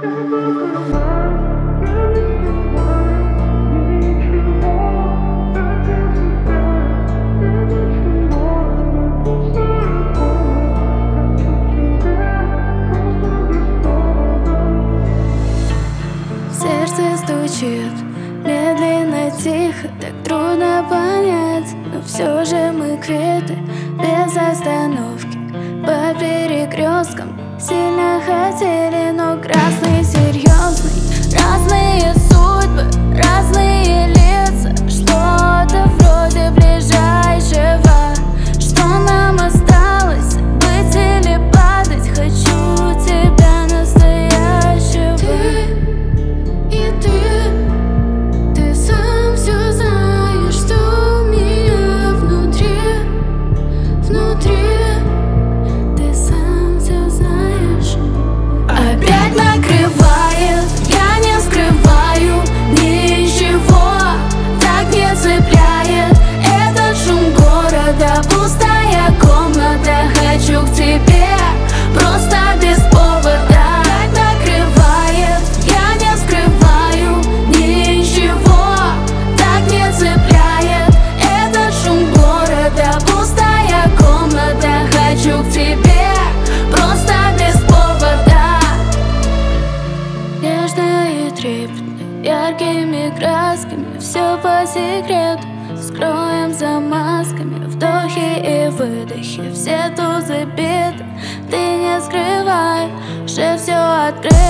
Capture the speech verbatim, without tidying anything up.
Сердце стучит медленно, тихо, так трудно понять, но все же мы квиты без остановки. По перекресткам сильно хотели, но красный серьезный. Разные судьбы, разные лица, что-то вроде ближайшего. Что нам осталось, быть или падать? Хочу тебя настоящего. Ты и ты, ты сам все знаешь, что у меня внутри, внутри. Ты сам все знаешь. Опять накрывает, я не скрываю ничего, так не цепляет этот шум города, пустая комната. Хочу к тебе просто без повода. Опять накрывает, я не скрываю ничего, так не цепляет этот шум города, пустая комната. Хочу к тебе просто без повода. Нежно и трепетно, яркими красками, все по секрету. Скроем за масками вдохи и выдохи, все тузы биты. Ты не скрывай, уже все открыто.